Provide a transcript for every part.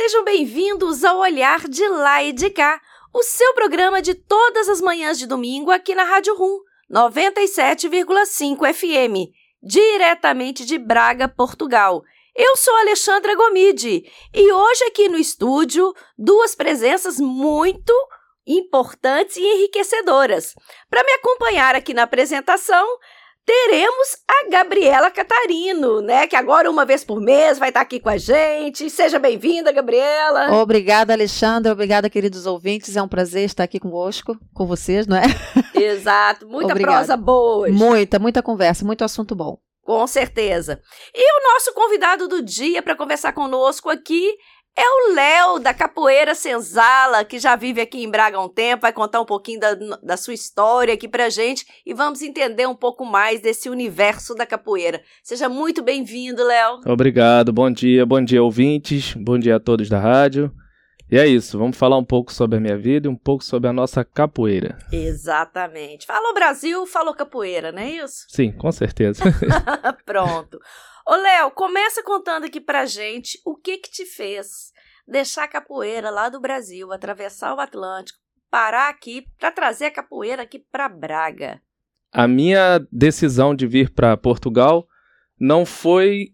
Sejam bem-vindos ao Olhar de Lá e de Cá, o seu programa de todas as manhãs de domingo aqui na Rádio Rum, 97,5 FM, diretamente de Braga, Portugal. Eu sou Alexandra Gomide e hoje aqui no estúdio, duas presenças muito importantes e enriquecedoras. Para me acompanhar aqui na apresentação, teremos a Gabriela Catarino, né? Que agora, uma vez por mês, vai estar aqui com a gente. Seja bem-vinda, Gabriela. Obrigada, Alexandra. Obrigada, queridos ouvintes. É um prazer estar aqui convosco, com vocês, não é? Exato. Muita Obrigada. prosa boa hoje. Muita conversa, muito assunto bom. Com certeza. E o nosso convidado do dia para conversar conosco aqui é o Léo, da Capoeira Senzala, que já vive aqui em Braga há um tempo, vai contar um pouquinho da sua história aqui pra gente e vamos entender um pouco mais desse universo da capoeira. Seja muito bem-vindo, Léo. Obrigado, bom dia ouvintes, bom dia a todos da rádio. E é isso, vamos falar um pouco sobre a minha vida e um pouco sobre a nossa capoeira. Exatamente. Falou Brasil, falou capoeira, não é isso? Sim, com certeza. Pronto. Ô, Léo, começa contando aqui pra gente o que te fez deixar a capoeira lá do Brasil, atravessar o Atlântico, parar aqui para trazer a capoeira aqui para Braga. A minha decisão de vir para Portugal não foi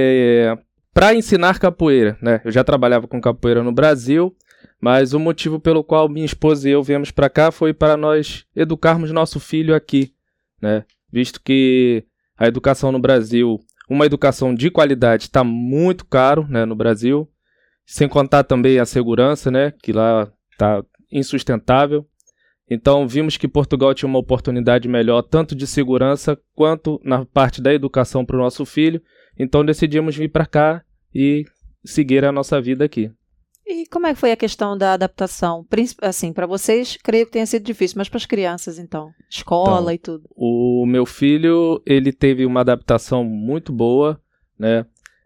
para ensinar capoeira, né? Eu já trabalhava com capoeira no Brasil, mas o motivo pelo qual minha esposa e eu viemos para cá foi para nós educarmos nosso filho aqui, né? Visto que a educação no Brasil, uma educação de qualidade, está muito caro, né, no Brasil, sem contar também a segurança, né, que lá está insustentável. Então vimos que Portugal tinha uma oportunidade melhor, tanto de segurança quanto na parte da educação para o nosso filho. Então decidimos vir para cá e seguir a nossa vida aqui. E como é que foi a questão da adaptação? Assim, para vocês, creio que tenha sido difícil, mas para as crianças, então? Escola e tudo. O meu filho, ele teve uma adaptação muito boa, né?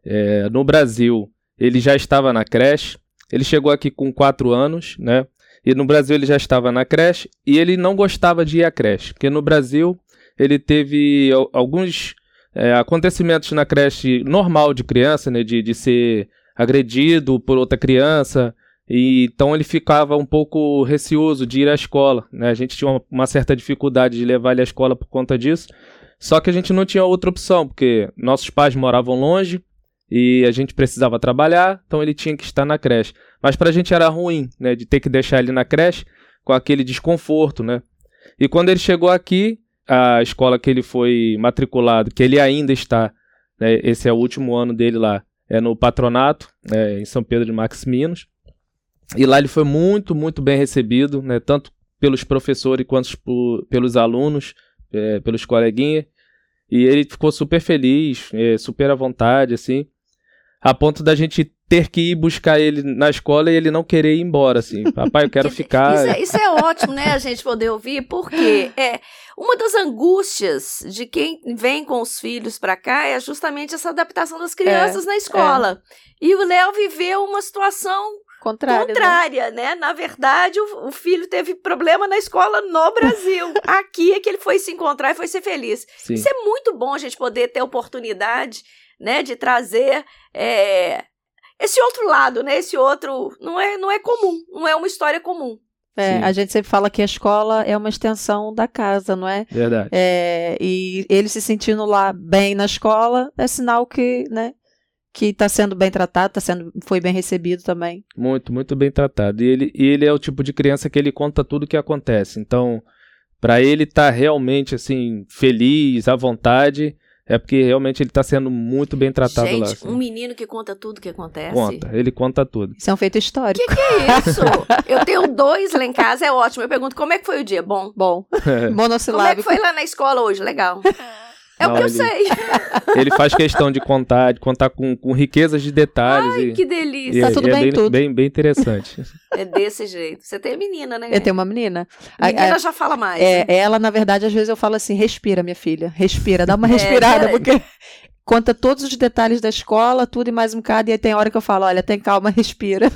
No Brasil, ele já estava na creche, ele chegou aqui com 4 anos, né? E no Brasil ele já estava na creche e ele não gostava de ir à creche, porque no Brasil ele teve alguns acontecimentos na creche normal de criança, né? De ser agredido por outra criança, e então ele ficava um pouco receoso de ir à escola, né? A gente tinha uma certa dificuldade de levar ele à escola por conta disso, só que a gente não tinha outra opção, porque nossos pais moravam longe e a gente precisava trabalhar, então ele tinha que estar na creche. Mas pra gente era ruim, né, de ter que deixar ele na creche com aquele desconforto, né? E quando ele chegou aqui, a escola que ele foi matriculado, que ele ainda está, né, esse é o último ano dele lá, é no Patronato, em São Pedro de Maximinos. E lá ele foi muito bem recebido, né, tanto pelos professores quanto pelos alunos, pelos coleguinhas. E ele ficou super feliz, super à vontade, assim, a ponto da gente ter que ir buscar ele na escola e ele não querer ir embora, assim. Papai, eu quero ficar. Isso é ótimo, né, a gente poder ouvir, porque uma das angústias de quem vem com os filhos para cá é justamente essa adaptação das crianças na escola. E o Léo viveu uma situação contrária, né? Na verdade, o filho teve problema na escola no Brasil. Aqui é que ele foi se encontrar e foi ser feliz. Sim. Isso é muito bom a gente poder ter oportunidade, né, de trazer esse outro lado, né? Esse outro não é comum, não é uma história comum. A gente sempre fala que a escola é uma extensão da casa, não é? Verdade. E ele se sentindo lá bem na escola é sinal que, né, que está sendo bem tratado, foi bem recebido também. Muito bem tratado. E ele é o tipo de criança que ele conta tudo o que acontece. Então, para ele estar realmente assim, feliz, à vontade, é porque realmente ele está sendo muito bem tratado lá. Gente, um menino que conta tudo que acontece. Ele conta tudo. Isso é um feito histórico. Que é isso? Eu tenho 2 lá em casa, é ótimo. Eu pergunto, como é que foi o dia? Bom. Monossilábico. Como é que foi lá na escola hoje? Legal. É o que eu sei. Ele faz questão de contar com riquezas de detalhes. Ai, que delícia. Tá tudo bem, tudo. Bem interessante. É desse jeito. Você tem menina, né? Eu tenho uma menina. Menina já fala mais. Né? Ela, na verdade, às vezes eu falo assim, respira, minha filha. Respira, dá uma respirada, porque conta todos os detalhes da escola, tudo e mais um bocado, e aí tem hora que eu falo, olha, tem calma, respira.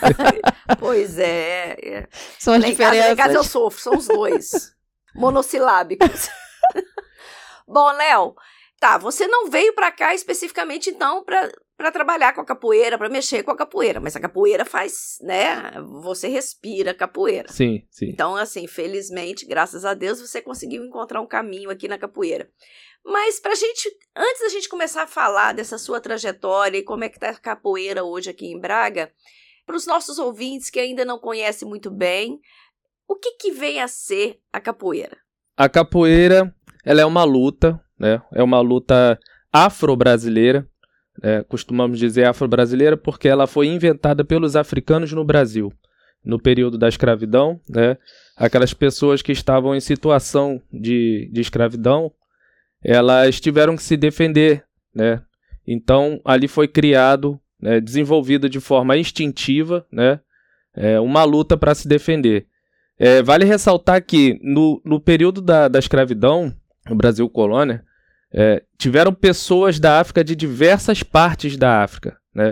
Pois é. São as diferenças. Lá em casa eu sofro, são os 2. Monossilábicos. Bom, Léo, você não veio para cá especificamente, então, para para trabalhar com a capoeira, para mexer com a capoeira. Mas a capoeira faz, né? Você respira capoeira. Sim, sim. Então, assim, felizmente, graças a Deus, você conseguiu encontrar um caminho aqui na capoeira. Mas antes da gente começar a falar dessa sua trajetória e como é que tá a capoeira hoje aqui em Braga, para os nossos ouvintes que ainda não conhecem muito bem, o que vem a ser a capoeira? A capoeira, ela é uma luta, né? É uma luta afro-brasileira. Costumamos dizer afro-brasileira porque ela foi inventada pelos africanos no Brasil, no período da escravidão, né? Aquelas pessoas que estavam em situação de escravidão, elas tiveram que se defender, né? Então, ali foi criado, né, desenvolvido de forma instintiva, né, uma luta para se defender. Vale ressaltar que no período da escravidão, no Brasil colônia, tiveram pessoas da África de diversas partes da África, né?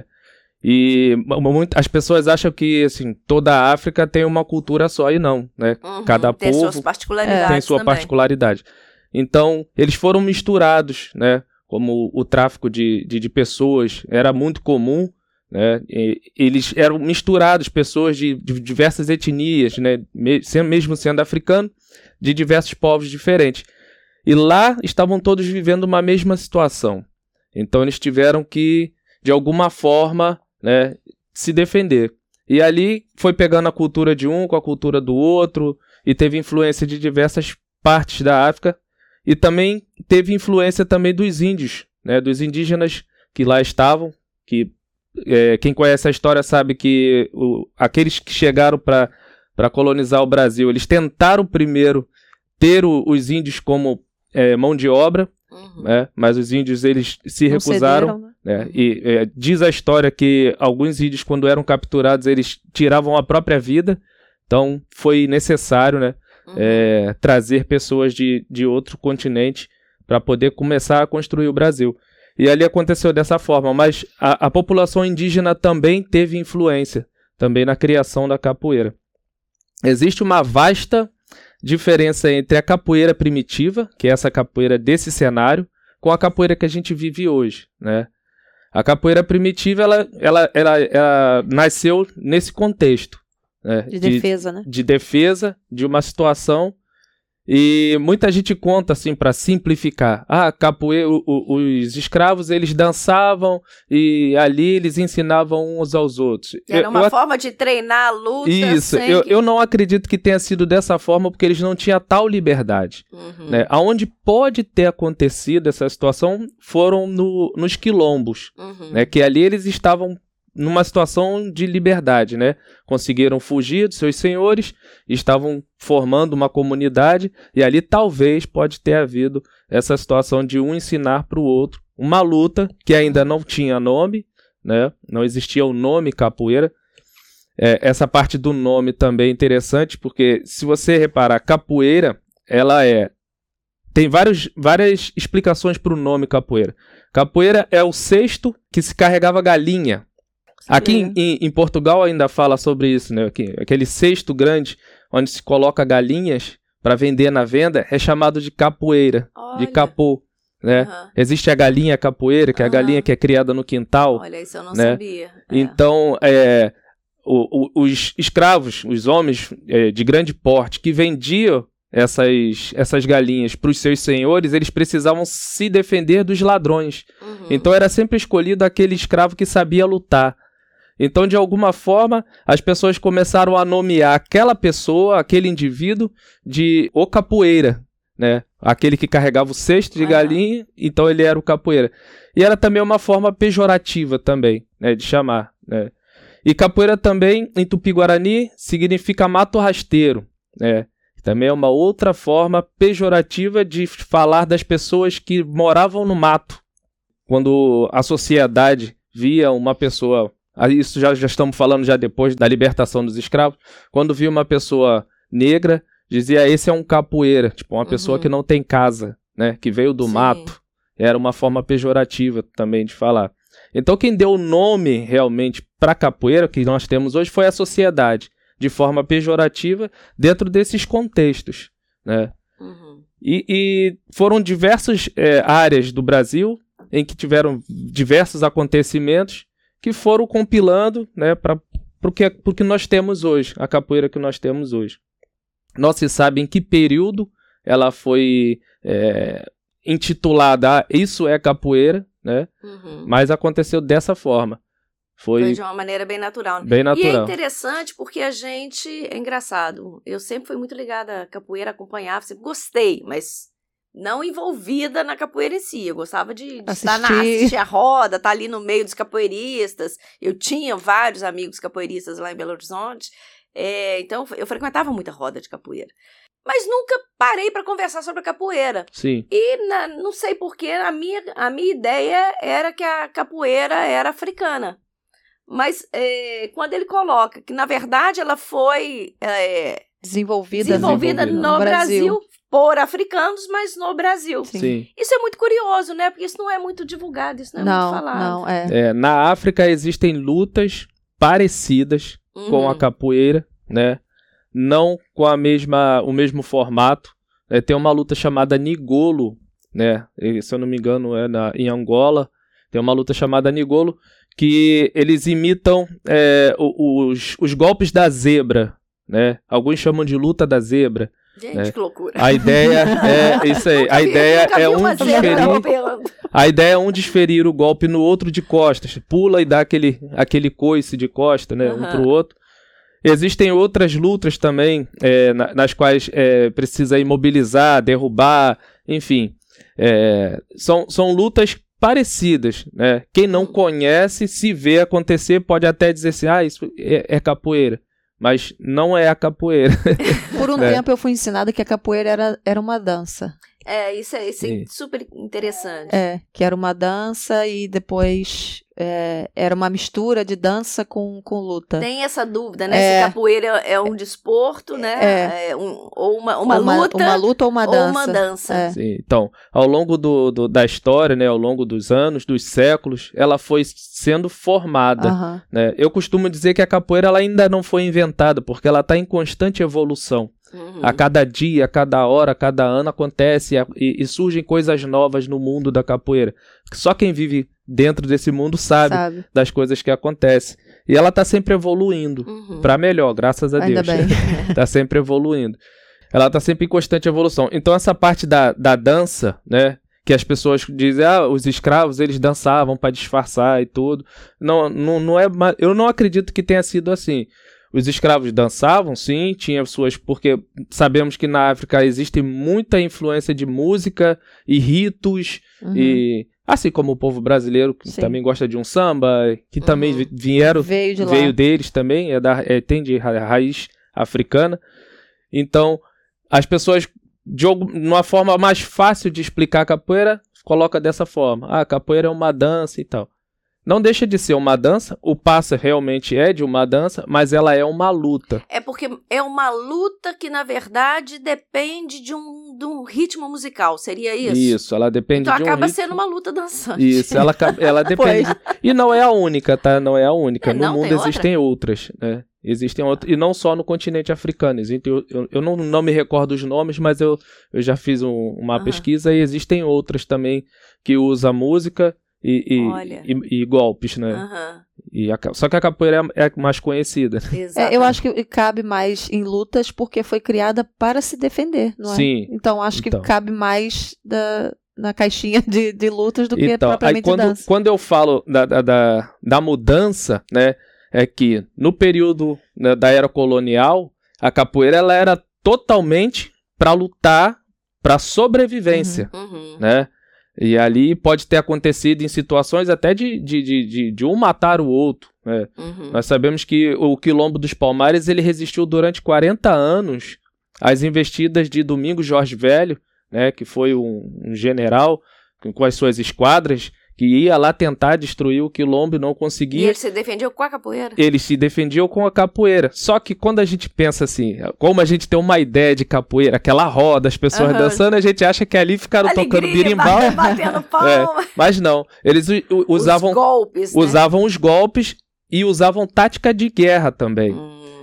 E as pessoas acham que assim, toda a África tem uma cultura só, e não, né? Cada tem povo suas particularidades tem sua também. particularidade. Então, eles foram misturados, né? Como o tráfico de pessoas era muito comum, né? Eles eram misturados, pessoas de diversas etnias, né? Mesmo sendo africano, de diversos povos diferentes. E lá estavam todos vivendo uma mesma situação. Então eles tiveram que, de alguma forma, né, se defender. E ali foi pegando a cultura de um com a cultura do outro, e teve influência de diversas partes da África, e também teve influência também dos índios, né, dos indígenas que lá estavam, que quem conhece a história sabe que aqueles que chegaram para colonizar o Brasil, eles tentaram primeiro ter os índios como mão de obra, né? Mas os índios eles se recusaram. Cederam, né? E diz a história que alguns índios, quando eram capturados, eles tiravam a própria vida. Então foi necessário, né, trazer pessoas de outro continente para poder começar a construir o Brasil. E ali aconteceu dessa forma, mas a população indígena também teve influência também na criação da capoeira. Existe uma vasta diferença entre a capoeira primitiva, que é essa capoeira desse cenário, com a capoeira que a gente vive hoje, né? A capoeira primitiva, ela nasceu nesse contexto, né? De defesa, né? De defesa de uma situação. E muita gente conta, assim, para simplificar. Capoeira, os escravos, eles dançavam e ali eles ensinavam uns aos outros. Era uma forma de treinar a luta. Isso, eu não acredito que tenha sido dessa forma, porque eles não tinham tal liberdade. Né? Aonde pode ter acontecido essa situação foram nos quilombos, né? Que ali eles estavam numa situação de liberdade, né? Conseguiram fugir dos seus senhores, estavam formando uma comunidade, e ali talvez pode ter havido essa situação de um ensinar para o outro, uma luta que ainda não tinha nome, né? Não existia o nome capoeira. Essa parte do nome também é interessante, porque se você reparar, capoeira, ela tem várias explicações para o nome capoeira. Capoeira é o cesto que se carregava galinha. Aqui em Portugal ainda fala sobre isso, né? Aquele cesto grande onde se coloca galinhas para vender na venda é chamado de capoeira, de capô, né? Existe a galinha capoeira, que é a galinha que é criada no quintal. Olha, isso eu não né? sabia. Então, os escravos, os homens de grande porte que vendiam essas galinhas para os seus senhores, eles precisavam se defender dos ladrões. Então era sempre escolhido aquele escravo que sabia lutar. Então, de alguma forma, as pessoas começaram a nomear aquela pessoa, aquele indivíduo, de o capoeira, né? Aquele que carregava o cesto de galinha, então ele era o capoeira. E era também uma forma pejorativa também, né, de chamar, né? E capoeira também, em Tupi-Guarani, significa mato rasteiro, né? Também é uma outra forma pejorativa de falar das pessoas que moravam no mato. Quando a sociedade via uma pessoa... Isso já estamos falando já depois da libertação dos escravos. Quando via uma pessoa negra, dizia, esse é um capoeira. Tipo, uma pessoa que não tem casa, né? Que veio do mato. Era uma forma pejorativa também de falar. Então, quem deu o nome realmente para capoeira, que nós temos hoje, foi a sociedade. De forma pejorativa, dentro desses contextos, né? E foram diversas áreas do Brasil, em que tiveram diversos acontecimentos que foram compilando, né, para o que nós temos hoje, a capoeira que nós temos hoje. Não se sabe em que período ela foi intitulada Isso é Capoeira, né? Mas aconteceu dessa forma. Foi de uma maneira bem natural. Bem natural. E é interessante porque é engraçado, eu sempre fui muito ligada à capoeira, acompanhava, sempre gostei, mas não envolvida na capoeira em si. Eu gostava de assistir a roda, estar ali no meio dos capoeiristas. Eu tinha vários amigos capoeiristas lá em Belo Horizonte, então eu frequentava muita roda de capoeira. Mas nunca parei para conversar sobre a capoeira. Sim. E não sei porquê, a minha ideia era que a capoeira era africana. Mas quando ele coloca que, na verdade, ela foi desenvolvida no Brasil por africanos, mas no Brasil. Sim. Isso é muito curioso, né? Porque isso não é muito divulgado, isso não é muito falado. Não, na África existem lutas parecidas com a capoeira, né? Não com o mesmo formato. Tem uma luta chamada Nigolo, né? Se eu não me engano em Angola. Tem uma luta chamada Nigolo, que eles imitam os golpes da zebra, né? Alguns chamam de luta da zebra. Gente, que loucura. A ideia é isso aí. A ideia é desferir o golpe no outro de costas. Pula e dá aquele coice de costa, né? Um pro outro. Existem outras lutas também, nas quais precisa imobilizar, derrubar, enfim. São lutas parecidas, né? Quem não conhece, se vê acontecer, pode até dizer assim, isso é capoeira. Mas não é a capoeira. Por um tempo eu fui ensinada que a capoeira era uma dança. Isso é super interessante. Que era uma dança e depois era uma mistura de dança com luta. Tem essa dúvida, né? Se capoeira é um desporto, né? Ou uma luta. Uma luta ou uma dança. Ou uma dança. Sim, então, ao longo da história, né? Ao longo dos anos, dos séculos, ela foi sendo formada. Né? Eu costumo dizer que a capoeira ela ainda não foi inventada, porque ela está em constante evolução. A cada dia, a cada hora, a cada ano acontece e surgem coisas novas no mundo da capoeira. Só quem vive dentro desse mundo sabe das coisas que acontecem. E ela está sempre evoluindo para melhor, graças a Deus. Ainda bem. Está sempre evoluindo. Ela está sempre em constante evolução. Então essa parte da dança, né? Que as pessoas dizem, os escravos eles dançavam para disfarçar e tudo. Não é. Eu não acredito que tenha sido assim. Os escravos dançavam, sim, porque sabemos que na África existe muita influência de música e ritos, e assim como o povo brasileiro, que também gosta de um samba, que também veio deles também, tem de raiz africana. Então, as pessoas, de uma forma mais fácil de explicar a capoeira, coloca dessa forma. A capoeira é uma dança e tal. Não deixa de ser uma dança, o passo realmente é de uma dança, mas ela é uma luta. É porque é uma luta que, na verdade, depende de um ritmo musical, seria isso? Isso, ela depende de um ritmo. Então acaba sendo uma luta dançante. Isso, ela depende. E não é a única, tá? Não é a única. No mundo existem outras, né? Existem outras, e não só no continente africano. Eu não me recordo os nomes, mas eu já fiz uma pesquisa e existem outras também que usam música e golpes, né? Só que a capoeira é mais conhecida. Eu acho que cabe mais em lutas porque foi criada para se defender, não é? Sim. Então acho que cabe mais na caixinha de lutas do que propriamente dança. Quando eu falo da mudança, né, é que no período, né, da era colonial, a capoeira ela era totalmente para lutar, para sobrevivência, né? E ali pode ter acontecido em situações até de um matar o outro, né? Nós sabemos que o Quilombo dos Palmares ele resistiu durante 40 anos às investidas de Domingos Jorge Velho, né, que foi um general com as suas esquadras, que ia lá tentar destruir o Quilombo e não conseguia. E ele se defendia com a capoeira? Eles se defendiam com a capoeira. Só que quando a gente pensa assim, como a gente tem uma ideia de capoeira, aquela roda, as pessoas dançando, a gente acha que ali ficaram tocando birimbau. Batendo palma. Mas não, eles usavam os golpes e usavam tática de guerra também.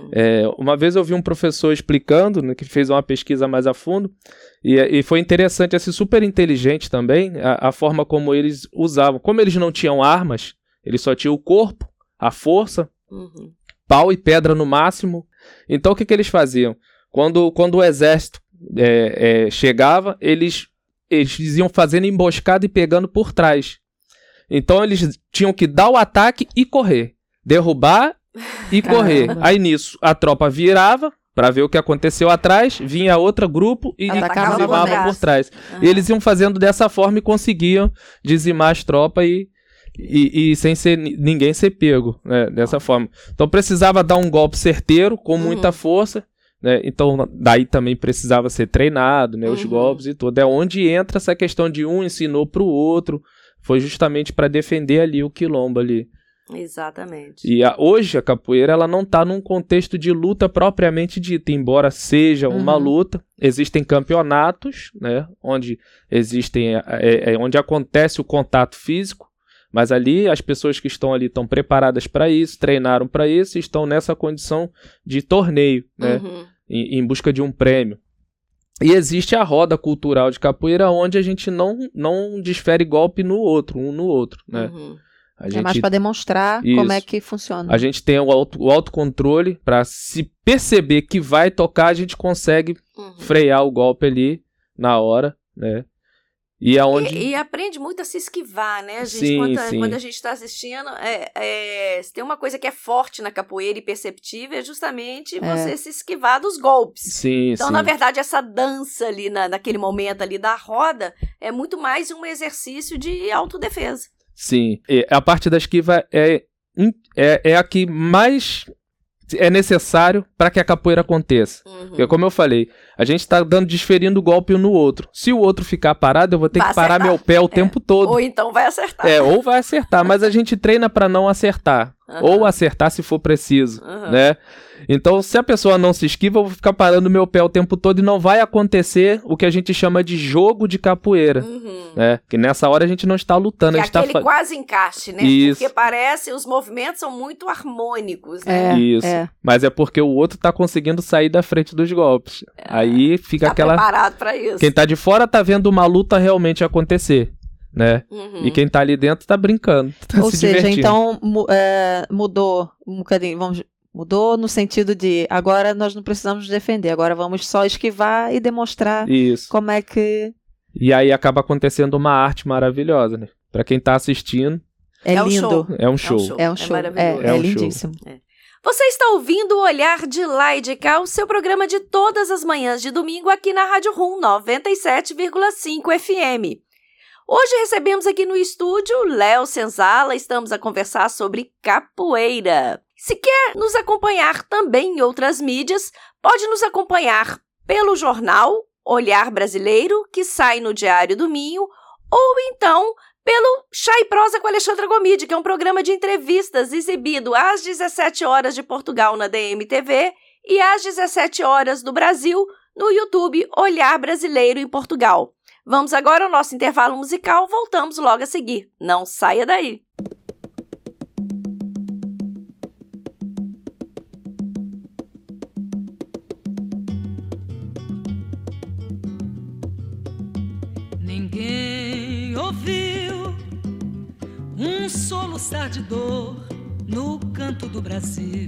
Uma vez eu vi um professor explicando, né, que fez uma pesquisa mais a fundo, e foi interessante, assim, super inteligente também, a forma como eles usavam. Como eles não tinham armas, eles só tinham o corpo, a força, pau e pedra no máximo. Então o que eles faziam? Quando o exército chegava, eles iam fazendo emboscada e pegando por trás. Então eles tinham que dar o ataque e correr. Derrubar e correr. Aí nisso a tropa virava para ver o que aconteceu atrás, vinha outro grupo e dizimava por trás. E eles iam fazendo dessa forma e conseguiam dizimar as tropas e sem ninguém ser pego, né, dessa forma. Então precisava dar um golpe certeiro, com muita força, né? Então daí também precisava ser treinado, né, os golpes e tudo. É onde entra essa questão de um ensinou pro outro, foi justamente para defender ali o quilombo ali. Exatamente. E hoje a capoeira ela não está num contexto de luta propriamente dita, embora seja uma luta. Existem campeonatos, né, onde onde acontece o contato físico, mas ali as pessoas que estão ali estão preparadas para isso, treinaram para isso e estão nessa condição de torneio, né, em busca de um prêmio. E existe a roda cultural de capoeira onde a gente não desfere golpe um no outro, né? É mais para demonstrar como é que funciona. A gente tem o autocontrole para se perceber que vai tocar, a gente consegue frear o golpe ali na hora, né? E aprende muito a se esquivar, né? A gente, quando a gente está assistindo, se tem uma coisa que é forte na capoeira e perceptível, é justamente você se esquivar dos golpes. Então, na verdade, essa dança ali, naquele momento ali da roda, é muito mais um exercício de autodefesa. Sim, a parte da esquiva é a que mais é necessário para que a capoeira aconteça. Porque, como eu falei, a gente está desferindo golpe um no outro. Se o outro ficar parado, eu vou ter que parar meu pé o tempo todo. Ou então vai acertar. Ou vai acertar, mas a gente treina para não acertar. Ou acertar se for preciso, né? Então, se a pessoa não se esquiva, eu vou ficar parando meu pé o tempo todo e não vai acontecer o que a gente chama de jogo de capoeira, né? Que nessa hora a gente não está lutando. É aquele quase encaixe, né? Isso. Porque parece, os movimentos são muito harmônicos, né? Isso. Mas é porque o outro tá conseguindo sair da frente dos golpes. Aí fica aquela... preparado para isso. Quem tá de fora tá vendo uma luta realmente acontecer, né? E quem tá ali dentro tá brincando, tá Ou se seja, divertindo. então mudou um bocadinho, mudou no sentido de agora nós não precisamos defender, agora vamos só esquivar e demonstrar como é que... E aí acaba acontecendo uma arte maravilhosa, né? Pra quem tá assistindo... É lindo. É um show. É um show. É lindíssimo. Você está ouvindo o Olhar de Lá e de Cá, o seu programa de todas as manhãs de domingo aqui na Rádio Rum 97,5 FM. Hoje recebemos aqui no estúdio Léo Senzala, estamos a conversar sobre capoeira. Se quer nos acompanhar também em outras mídias, pode nos acompanhar pelo jornal Olhar Brasileiro, que sai no Diário do Minho, ou então pelo Chá e Prosa com Alexandra Gomide, que é um programa de entrevistas exibido às 17 horas de Portugal na DMTV e às 17 horas do Brasil no YouTube Olhar Brasileiro em Portugal. Vamos agora ao nosso intervalo musical, voltamos logo a seguir. Não saia daí! Ninguém ouviu um soluçar de dor no canto do Brasil.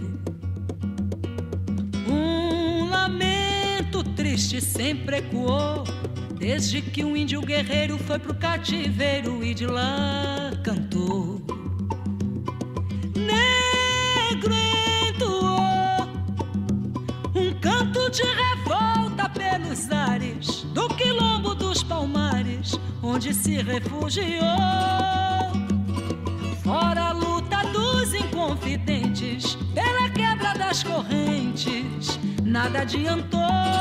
Um lamento triste sempre ecoou desde que um índio guerreiro foi pro cativeiro e de lá cantou. Negro entoou um canto de revolta pelos ares do quilombo dos Palmares, onde se refugiou. Fora a luta dos inconfidentes, pela quebra das correntes, nada adiantou.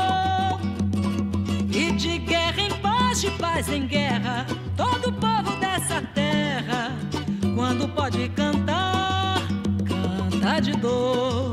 E de guerra em paz, de paz em guerra, todo povo dessa terra, quando pode cantar, canta de dor.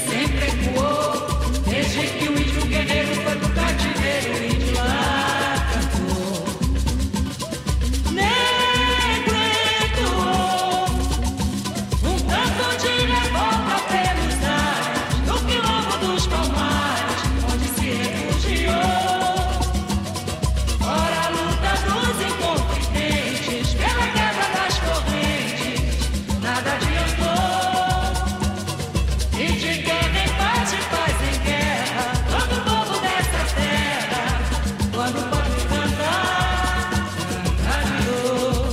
sempre ecoou. Desde que o índio guerreiro foi pro cativeiro, o índio lá cantou. Negro entoou um canto de revolta pelos ares, no quilombo dos Palmares, onde se refugiou. Ora a luta dos inconfidentes pela quebra das correntes, nada adiantou. E de guerra em paz, de paz em guerra, todo povo dessa terra, quando pode cantar, cantarou.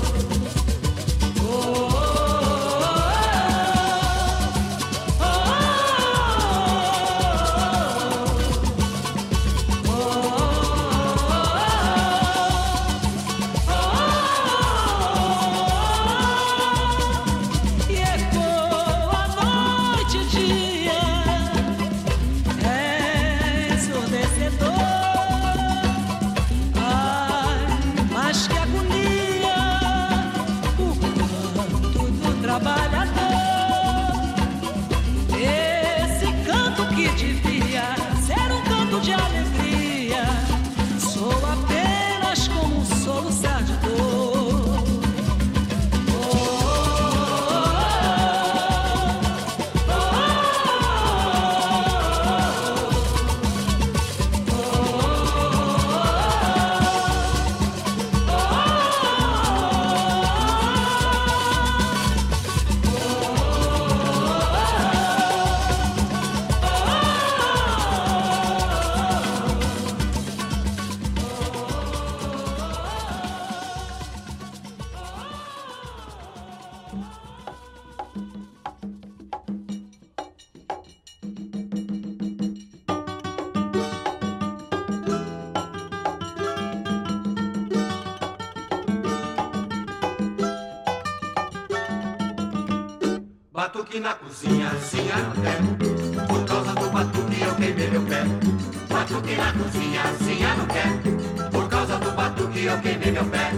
E ecoa a noite e dia, é ensurdecedor. Ai, mas que agonia, o canto do trabalhador. Esse canto que devia ser um canto de alegria, soa apenas como um soluçar de dor. Batuque na cozinha, assim eu não quero. Por causa do batuque eu queimei meu pé. Batuque na cozinha, assim eu não quero. Por causa do batuque eu queimei meu pé.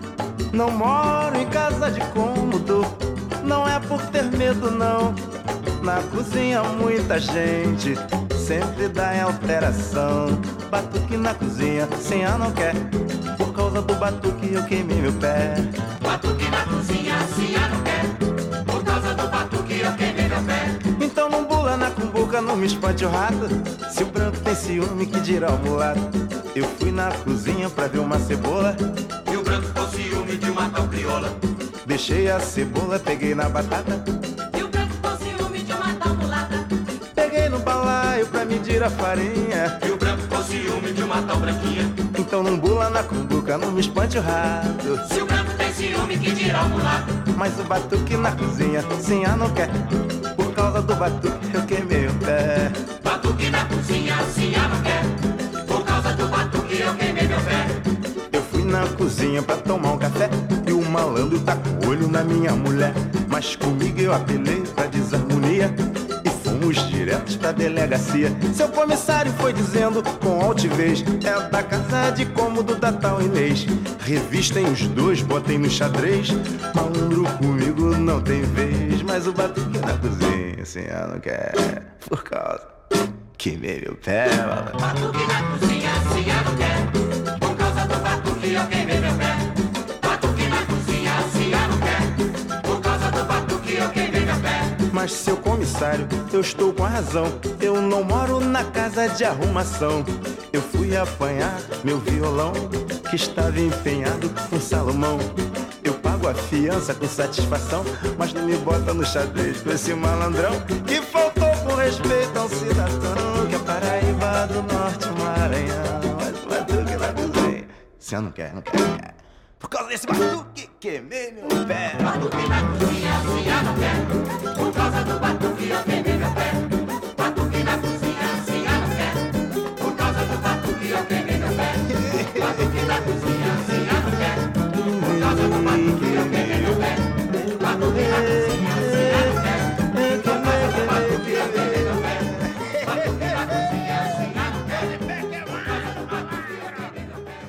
Não moro em casa de cômodo, não é por ter medo não. Na cozinha muita gente sempre dá em alteração. Batuque na cozinha, sem eu não quer. Por causa do batuque eu queimei meu pé. Batuque na cozinha, assim eu não quero. Por causa do batuque eu queimei meu pé. Então não bula na cumbuca, não me espante o rato. Se o branco tem ciúme, que dirá o mulato. Eu fui na cozinha pra ver uma cebola, E o branco com ciúme de uma tal crioula. deixei a cebola, peguei na batata. E o branco com ciúme de uma tal mulata. Peguei no balaio pra medir a farinha. E o branco com ciúme de uma tal branquinha. Então não bula na cumbuca, não me espante o rato. Se o branco tem ciúme, que dirá o mulato. Mas o batuque na cozinha, sim, eu não quer. Por causa do batuque eu queimei o pé. Batuque na cozinha, assim eu não quero. Por causa do batuque eu queimei meu pé. Eu fui na cozinha pra tomar um café e o malandro tá com olho na minha mulher. Mas comigo eu apelei pra desarmonia e fomos diretos pra delegacia. Seu comissário foi dizendo com altivez: é da casa de cômodo da tal Inês. Revistem os dois, botem no xadrez. Malandro comigo não tem vez. Mas o batuque na cozinha, assim, eu não quero. Por causa queimei meu pé, malandro. Batuque na cozinha, assim eu não quero. Por causa do batuque eu queimei meu pé. Batuque na cozinha, assim eu não quero. Por causa do batuque eu queimei meu pé. Mas seu comissário, eu estou com a razão. Eu não moro na casa de arrumação. Eu fui apanhar meu violão, que estava empenhado com Salomão. Eu pago a fiança com satisfação, mas não me bota no xadrez com esse malandrão que faltou com respeito a um cidadão, que é Paraíba do Norte, Maranhão. Mas o batuque na cozinha, se eu não quero, não quero, não quero. Por causa desse batuque, queimei meu pé. Batuque na cozinha, assim eu não quero. Por causa do batuque eu queimei meu pé. Batuque na cozinha, assim eu não quero. Por causa do batuque eu queimei meu pé. Batuque na cozinha, assim eu não quero. Por causa do batuque eu queimei meu pé. Batuque na cozinha, assim eu não quero. Por causa do batuque eu queimei meu pé. Batuque na cozinha, assim eu não quero. Por causa do batuque eu queimei meu pé.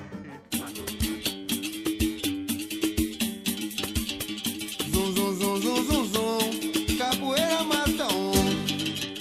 Zum, zum, zum, zum, zum, zum. Capoeira mata um.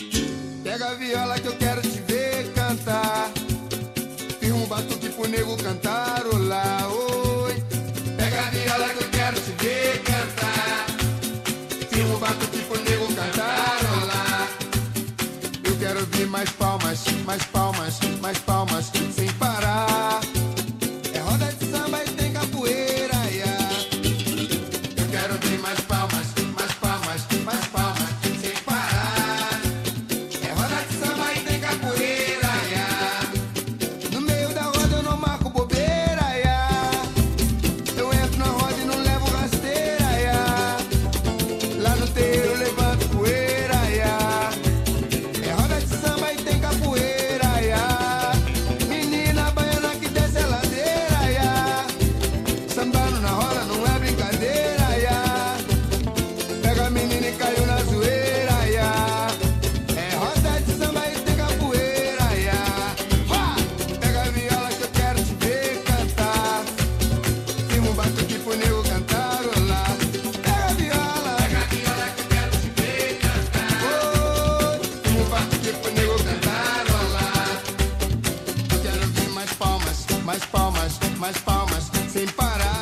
Pega a viola que eu quero te ver cantar. Fiz um batuque pro nego cantarolar. Oi. Pega a viola que eu quero te ver cantar. Fiz um batuque pro nego cantarolar. Eu quero ouvir mais palmas, mais palmas, mais palmas, sem parar. É roda de samba e tem capoeira, yeah. Eu quero ouvir mais palmas, mais palmas, mais palmas, sem parar. É roda de samba e tem capoeira, yeah. No meio da roda eu não marco bobeira, yeah. Eu entro na roda e não levo rasteira, yeah. Lá no terreiro eu levanto poeira, yeah. É roda de samba e tem capoeira, yeah. Menina baiana que desce a ladeira, yeah. Sambando na roda não é brincadeira, yeah. Pega a menina e caiu na zoeira, yeah. É roda de samba e tem capoeira, yeah. Vá! Pega a viola que eu quero te ver cantar. Firma um batuque pro nego cantarolar. Pega a viola que eu quero te ver cantar. Oi, firma um batuque pro nego cantarolar. Eu quero ouvir mais palmas, mais palmas, mais palmas, sem parar.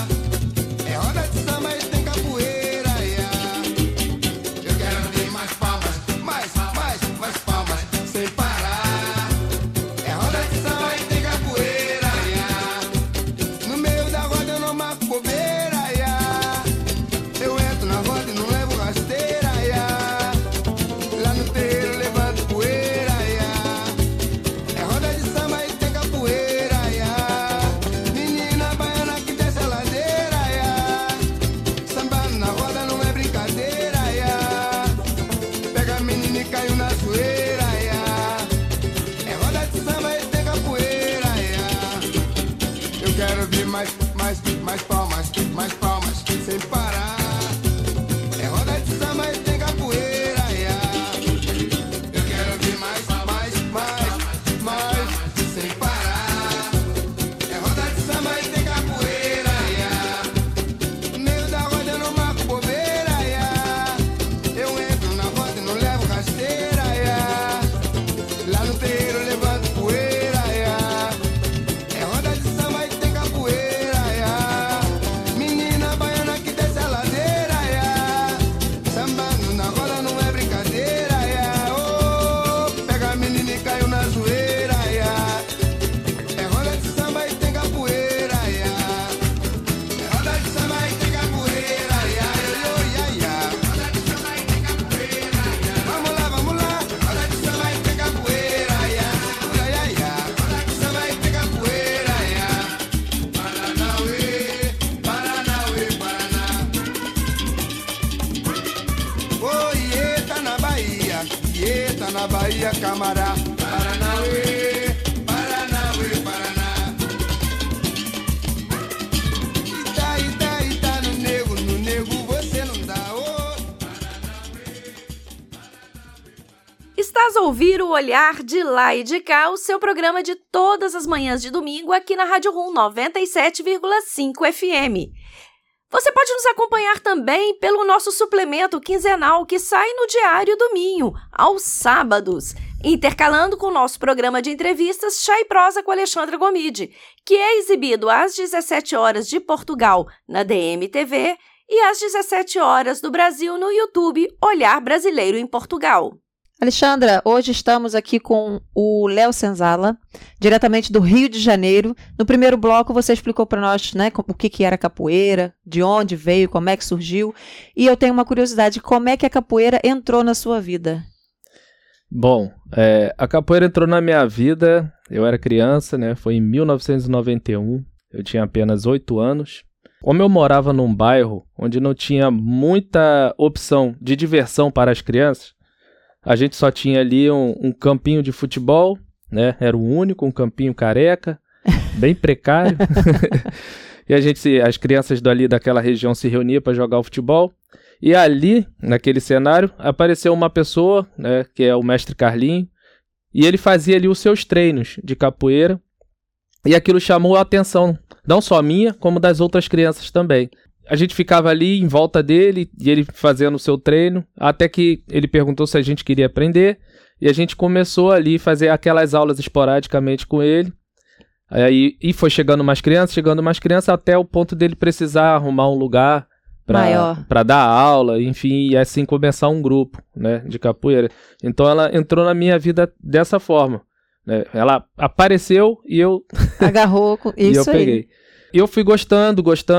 É roda de samba e tem capoeira, yeah. Eu quero ouvir mais palmas, mais palmas, sem parar. É roda de samba e tem capoeira, yeah. No meio da roda eu não marco bobeira, yeah. Eu entro na roda e não levo rasteira, yeah. Lá no terreiro eu levanto poeira, yeah. É roda de samba e tem capoeira, yeah. Menina baiana que desce a ladeira, yeah. Sambando na roda não é brincadeira, yeah. Pega a menina e caiu na zoeira, yeah. É roda de samba e tem capoeira, yeah. Eu quero ouvir mais palmas, sem parar. É roda de samba e tem capoeira, yeah. Eu quero ouvir mais, sem parar. É roda de samba e tem capoeira, yeah. No meio da roda eu não marco bobeira, yeah. Eu entro na roda e não levo rasteira, yeah. Lá no terreiro eu levanto poeira, yeah. É roda de samba e tem capoeira, yeah. Menina baiana que desce a ladeira, yeah. Sambando na roda não é brincadeira, yeah. Oh, pega a menina e caiu na zoeira, yeah. É roda de samba e tem capoeira, yeah. É roda de samba e tem capoeira, yeah. Oh, yeah, yeah. Roda de samba e tem capoeira, yeah. Vamos lá, roda de samba e tem capoeira, yeah. Yeah, yeah, yeah. Roda de samba e tem capoeira, yeah. Paranauê, Paranauê, Paraná. Oi, eita na Bahia, camará. Paranauê, Paranauê, Paraná. Ita, no nego, você não dá. Oh. Estás a ouvir o Olhar de Lá e de Cá, o seu programa de todas as manhãs de domingo aqui na Rádio Rum 97,5 FM. Você pode nos acompanhar também pelo nosso suplemento quinzenal que sai no Diário do Minho, aos sábados, intercalando com o nosso programa de entrevistas Chá e Prosa com Alexandra Gomide, que é exibido às 17 horas de Portugal na DMTV e às 17 horas do Brasil no YouTube Olhar Brasileiro em Portugal. Alexandra, hoje estamos aqui com o Léo Senzala, diretamente do Rio de Janeiro. No primeiro bloco você explicou para nós, né, o que era capoeira, de onde veio, como é que surgiu. E eu tenho uma curiosidade, como é que a capoeira entrou na sua vida? Bom, a capoeira entrou na minha vida, eu era criança, né? Foi em 1991, eu tinha apenas 8 anos. Como eu morava num bairro onde não tinha muita opção de diversão para as crianças, a gente só tinha ali um campinho de futebol, né? Era o único, um campinho careca, bem precário. E as crianças daquela região se reuniam para jogar o futebol. E ali, naquele cenário, apareceu uma pessoa, né, que é o mestre Carlinho, e ele fazia ali os seus treinos de capoeira. E aquilo chamou a atenção, não só minha, como das outras crianças também. A gente ficava ali em volta dele, e ele fazendo o seu treino, até que ele perguntou se a gente queria aprender, E a gente começou ali a fazer aquelas aulas esporadicamente com ele. Aí, e foi chegando mais crianças, até o ponto dele precisar arrumar um lugar para dar aula, enfim, e assim começar um grupo, né, de capoeira. Então ela entrou na minha vida dessa forma, né? Ela apareceu e eu agarrou com e isso eu peguei. aí. E eu fui gostando.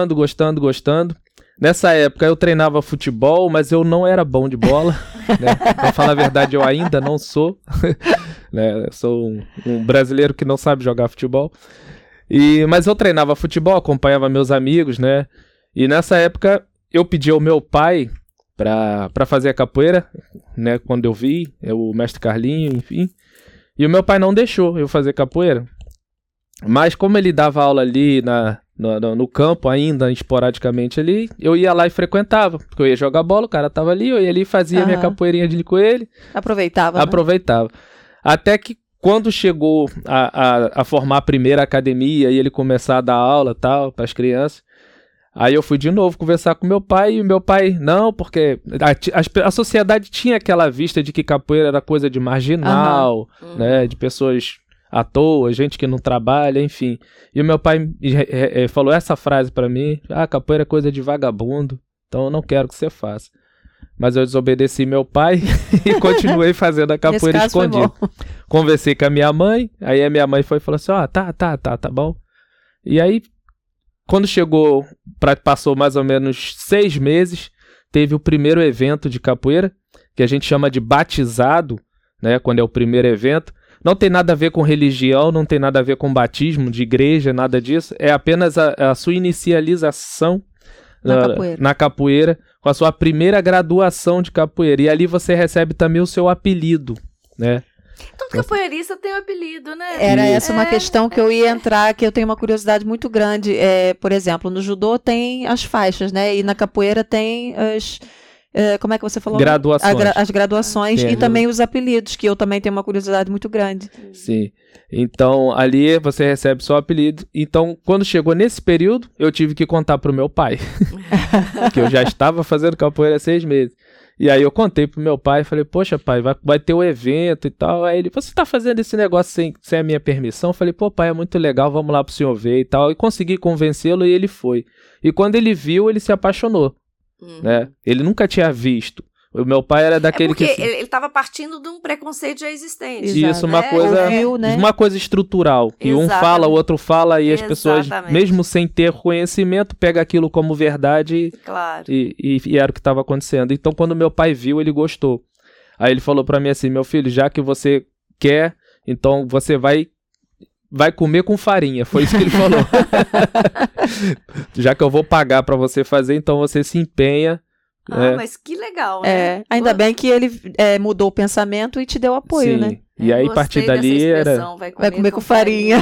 Nessa época eu treinava futebol, mas eu não era bom de bola, né? Pra falar a verdade, eu ainda não sou, né? Eu sou um brasileiro que não sabe jogar futebol. Mas eu treinava futebol, acompanhava meus amigos, né? E nessa época eu pedi ao meu pai pra fazer a capoeira, né? Quando eu vi, o mestre Carlinho, enfim. E o meu pai não deixou eu fazer capoeira. Mas como ele dava aula ali no campo ainda, esporadicamente ali, eu ia lá e frequentava. Porque eu ia jogar bola, o cara tava ali, eu ia ali e fazia minha capoeirinha ali com ele. Aproveitava. Aproveitava. Até que quando chegou a formar a primeira academia e ele começar a dar aula e tal, para as crianças, aí eu fui de novo conversar com meu pai, e meu pai, não, porque a sociedade tinha aquela vista de que capoeira era coisa de marginal, né, de pessoas à toa, gente que não trabalha, enfim. E o meu pai falou essa frase pra mim: capoeira é coisa de vagabundo, então eu não quero que você faça. Mas eu desobedeci meu pai e continuei fazendo a capoeira escondida. Conversei com a minha mãe, aí a minha mãe foi e falou assim: tá bom. E aí, quando passou mais ou menos 6 meses, teve o primeiro evento de capoeira, que a gente chama de batizado, né, quando é o primeiro evento. Não tem nada a ver com religião, não tem nada a ver com batismo de igreja, nada disso. É apenas a sua inicialização na capoeira, com a sua primeira graduação de capoeira. E ali você recebe também o seu apelido, né? Todo capoeirista tem um apelido, né? Era essa uma questão que eu ia entrar, que eu tenho uma curiosidade muito grande. Por exemplo, no judô tem as faixas, né? E na capoeira tem as... como é que você falou? Graduações. As graduações. Sim. E também os apelidos, que eu também tenho uma curiosidade muito grande. Sim. Então, ali você recebe seu apelido. Então, quando chegou nesse período, eu tive que contar pro meu pai. Que eu já estava fazendo capoeira há 6 meses. E aí eu contei pro meu pai, falei: poxa, pai, vai ter um evento e tal. Aí ele: você tá fazendo esse negócio sem a minha permissão? Eu falei: pô, pai, é muito legal, vamos lá pro senhor ver e tal. E consegui convencê-lo e ele foi. E quando ele viu, ele se apaixonou. Né? Ele nunca tinha visto. O meu pai era daquele porque que... ele estava partindo de um preconceito já existente. Isso, uma coisa estrutural. Que um fala, o outro fala, e as pessoas, mesmo sem ter conhecimento, pegam aquilo como verdade. Claro. E era o que estava acontecendo. Então, quando meu pai viu, ele gostou. Aí ele falou pra mim assim: meu filho, já que você quer, então você vai comer com farinha. Foi isso que ele falou. Já que eu vou pagar pra você fazer, então você se empenha. Mas que legal, né? Ainda bem que ele mudou o pensamento e te deu apoio, sim, né? E aí, a partir dali, era... Vai comer com farinha.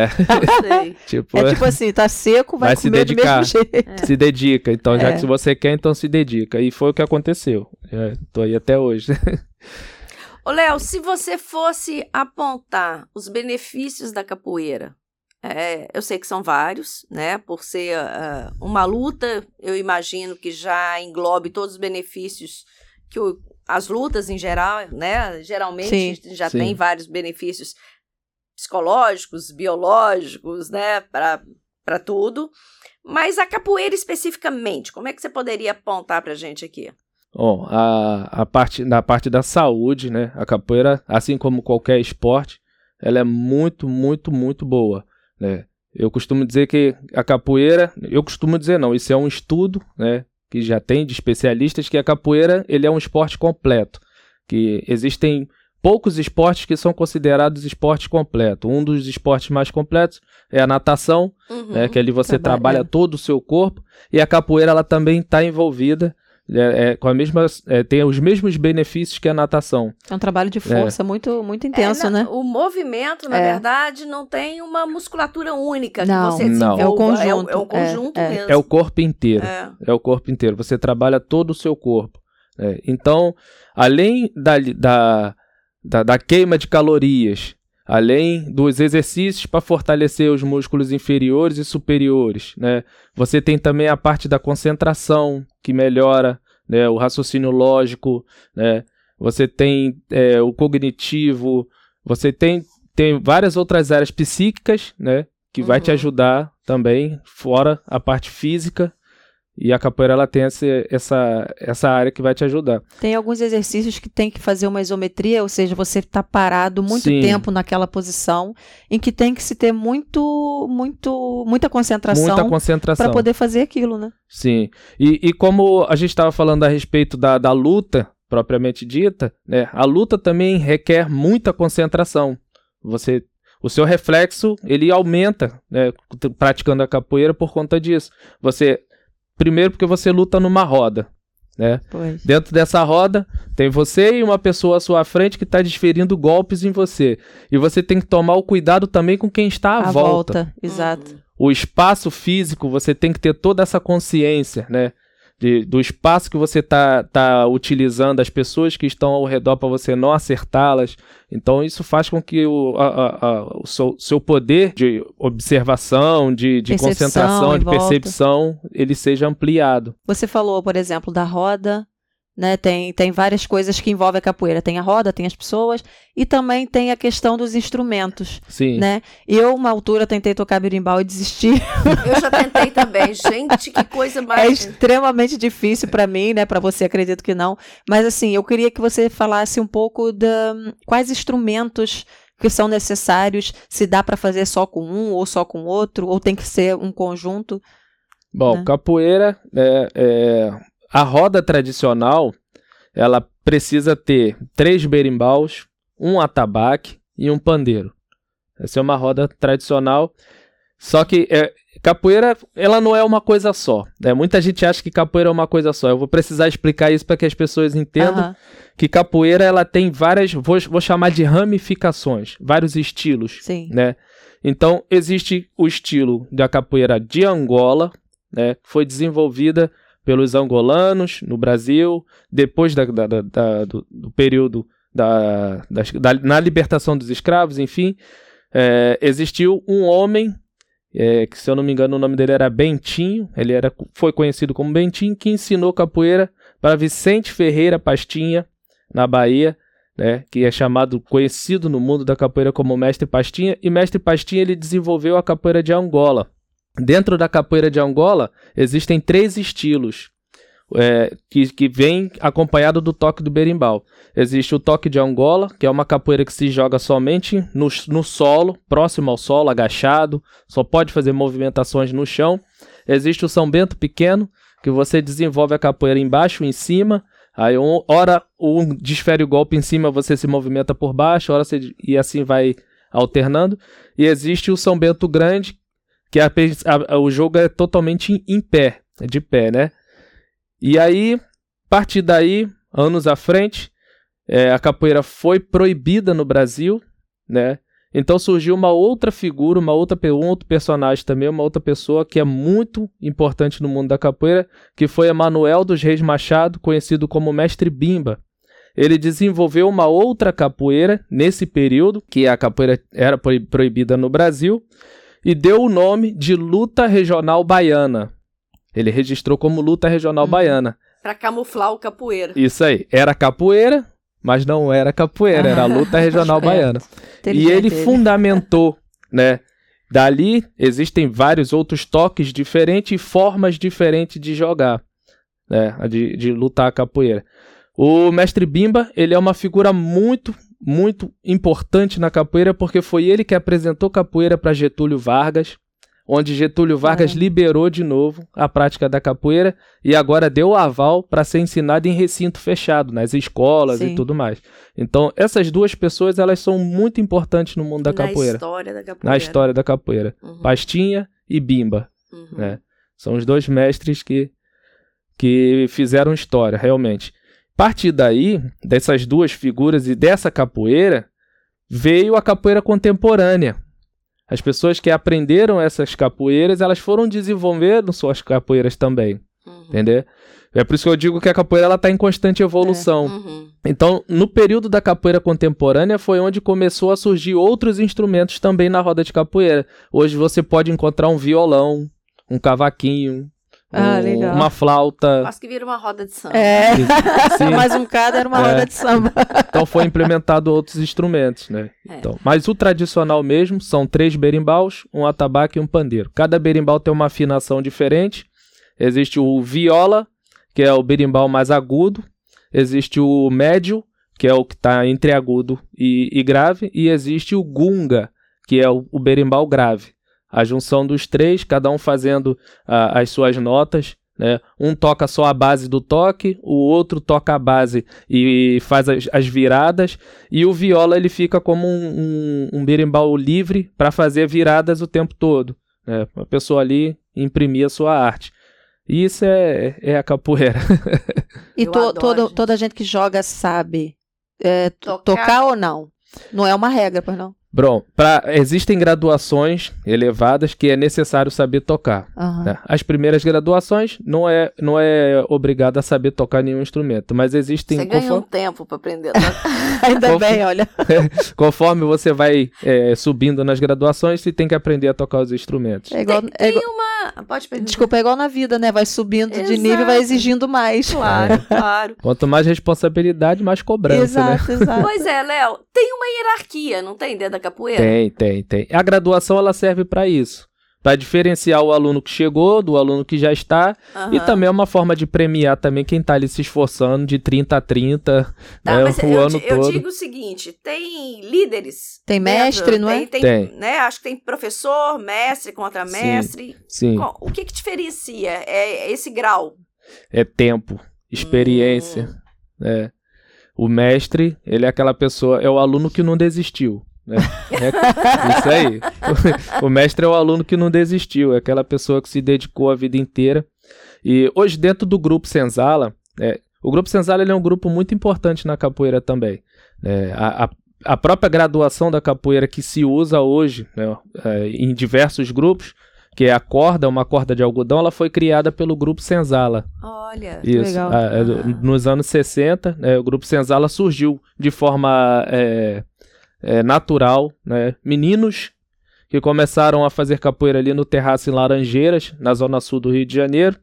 Tipo assim, tá seco, vai comer se dedicar, do mesmo jeito. Se dedica. Então, já que se você quer, então se dedica. E foi o que aconteceu. Tô aí até hoje. Ô, Léo, se você fosse apontar os benefícios da capoeira, eu sei que são vários, né? Por ser uma luta, eu imagino que já englobe todos os benefícios que as lutas em geral, né? Geralmente já tem vários benefícios psicológicos, biológicos, né? Para tudo. Mas a capoeira especificamente, como é que você poderia apontar pra gente aqui? Bom, na parte da saúde, né? A capoeira, assim como qualquer esporte, ela é muito, muito, muito boa, né? Eu costumo dizer que a capoeira... Eu costumo dizer não, isso é um estudo, né, que já tem de especialistas, que a capoeira ele é um esporte completo. Que existem poucos esportes que são considerados esportes completos. Um dos esportes mais completos é a natação, né, que ali você trabalha todo o seu corpo. E a capoeira ela também está envolvida com a mesma, tem os mesmos benefícios que a natação. É um trabalho de força muito, muito intenso, né? O movimento, na verdade, não tem uma musculatura única não, que você desenvolva. É o conjunto. É o conjunto mesmo. É o corpo inteiro. É o corpo inteiro. Você trabalha todo o seu corpo. Então, além da queima de calorias, além dos exercícios para fortalecer os músculos inferiores e superiores, né? Você tem também a parte da concentração, que melhora, né, o raciocínio lógico, né? você tem o cognitivo, você tem várias outras áreas psíquicas, né, que vai te ajudar também, fora a parte física. E a capoeira, ela tem essa área que vai te ajudar. Tem alguns exercícios que tem que fazer uma isometria, ou seja, você está parado muito tempo naquela posição, em que tem que se ter muita concentração para poder fazer aquilo, né? Sim. E como a gente estava falando a respeito da luta, propriamente dita, né, a luta também requer muita concentração. O seu reflexo, ele aumenta, né, praticando a capoeira por conta disso. Primeiro porque você luta numa roda, né? Pois. Dentro dessa roda tem você e uma pessoa à sua frente que está desferindo golpes em você. E você tem que tomar o cuidado também com quem está à volta. Exato. O espaço físico, você tem que ter toda essa consciência, né? Do espaço que você tá utilizando, as pessoas que estão ao redor para você não acertá-las. Então isso faz com que o seu poder de observação, de concentração, de percepção, ele seja ampliado. Você falou, por exemplo, da roda, né? Tem várias coisas que envolvem a capoeira. Tem a roda, tem as pessoas e também tem a questão dos instrumentos. Sim. Né? Eu, uma altura, tentei tocar berimbau e desisti. Eu já tentei também. Gente, que coisa mais... É extremamente difícil para mim, né? Para você, acredito que não. Mas assim, eu queria que você falasse um pouco quais instrumentos que são necessários, se dá para fazer só com um ou só com outro, ou tem que ser um conjunto. Bom, né? Capoeira a roda tradicional, ela precisa ter 3 berimbaus, um atabaque e um pandeiro. Essa é uma roda tradicional. Só que capoeira, ela não é uma coisa só. Muita gente acha que capoeira é uma coisa só. Eu vou precisar explicar isso para que as pessoas entendam que capoeira, ela tem várias, vou chamar de ramificações, vários estilos. Sim. Né? Então, existe o estilo da capoeira de Angola, né? Foi desenvolvida pelos angolanos no Brasil, depois do período na libertação dos escravos, enfim, existiu um homem, que se eu não me engano o nome dele era Bentinho, foi conhecido como Bentinho, que ensinou capoeira para Vicente Ferreira Pastinha, na Bahia, né, que é conhecido no mundo da capoeira como Mestre Pastinha, e Mestre Pastinha ele desenvolveu a capoeira de Angola. Dentro da capoeira de Angola, existem 3 estilos que vem acompanhado do toque do berimbau. Existe o toque de Angola, que é uma capoeira que se joga somente no solo, próximo ao solo, agachado, só pode fazer movimentações no chão. Existe o São Bento pequeno, que você desenvolve a capoeira embaixo e em cima, aí hora um desfere o golpe em cima, você se movimenta por baixo, e assim vai alternando. E existe o São Bento grande, que o jogo é totalmente em pé, de pé, né? E aí, a partir daí, anos à frente, a capoeira foi proibida no Brasil, né? Então surgiu uma outra figura, um outro personagem também, uma outra pessoa que é muito importante no mundo da capoeira, que foi Emanuel dos Reis Machado, conhecido como Mestre Bimba. Ele desenvolveu uma outra capoeira nesse período, que a capoeira era proibida no Brasil, e deu o nome de Luta Regional Baiana. Ele registrou como Luta Regional Baiana. Pra camuflar o capoeira. Isso aí. Era capoeira, mas não era capoeira, era a Luta Regional Baiana. E ele fundamentou, né? Dali existem vários outros toques diferentes e formas diferentes de jogar, né? De lutar a capoeira. O Mestre Bimba, ele é uma figura muito, muito importante na capoeira, porque foi ele que apresentou capoeira para Getúlio Vargas, onde Getúlio Vargas liberou de novo a prática da capoeira e agora deu o aval para ser ensinado em recinto fechado, nas escolas e tudo mais. Então, essas duas pessoas, elas são muito importantes no mundo da capoeira. Na história da capoeira. Pastinha e Bimba. Né? São os 2 mestres que fizeram história, realmente. A partir daí, dessas 2 figuras e dessa capoeira, veio a capoeira contemporânea. As pessoas que aprenderam essas capoeiras, elas foram desenvolvendo suas capoeiras também, entendeu? É por isso que eu digo que a capoeira está em constante evolução. Então, no período da capoeira contemporânea, foi onde começou a surgir outros instrumentos também na roda de capoeira. Hoje você pode encontrar um violão, um cavaquinho, legal. uma flauta. Quase que vira uma roda de samba. Sim. Mais um cada era uma roda de samba. Então foi implementado outros instrumentos, né? Então, mas o tradicional mesmo são 3 berimbaus, um atabaque e um pandeiro. Cada berimbau tem uma afinação diferente. Existe o viola, que é o berimbau mais agudo. Existe o médio, que é o que está entre agudo e grave. E existe o gunga, que é o berimbau grave. A junção dos 3, cada um fazendo as suas notas, né? Um toca só a base do toque, o outro toca a base e faz as viradas, e o viola ele fica como um berimbau livre para fazer viradas o tempo todo, né? A pessoa ali imprimir a sua arte. E isso é a capoeira. E toda gente que joga sabe tocar ou não? Não é uma regra, pois não? Bom, existem graduações elevadas que é necessário saber tocar. Né? As primeiras graduações não é obrigado a saber tocar nenhum instrumento, mas existem... Você ganha um tempo para aprender a tocar. Ainda bem, olha. Conforme você vai subindo nas graduações, você tem que aprender a tocar os instrumentos. Pode perguntar. Desculpa, é igual na vida, né? Vai subindo de nível e vai exigindo mais. Claro. Quanto mais responsabilidade, mais cobrança, né? Exato. Pois é, Léo, tem uma hierarquia, não tem, dentro da capoeira? Tem. A graduação, ela serve para isso. Para diferenciar o aluno que chegou do aluno que já está. E também é uma forma de premiar também quem está ali se esforçando de 30 a 30, mas o ano todo. Eu digo o seguinte, tem líderes. Tem mestre, não é? Tem. Né? Acho que tem professor, mestre, contramestre. Sim. O que diferencia? É esse grau? É tempo, experiência. O mestre, ele é aquela pessoa, é o aluno que não desistiu. Né? Isso aí. O mestre é o aluno que não desistiu, é aquela pessoa que se dedicou a vida inteira. E hoje, dentro do Grupo Senzala, o Grupo Senzala ele é um grupo muito importante na capoeira também. A própria graduação da capoeira que se usa hoje, né, em diversos grupos, que é a corda, uma corda de algodão, ela foi criada pelo Grupo Senzala. Olha, isso. Legal. Nos anos 60, o Grupo Senzala surgiu de forma natural, né? Meninos que começaram a fazer capoeira ali no Terraço em Laranjeiras, na zona sul do Rio de Janeiro,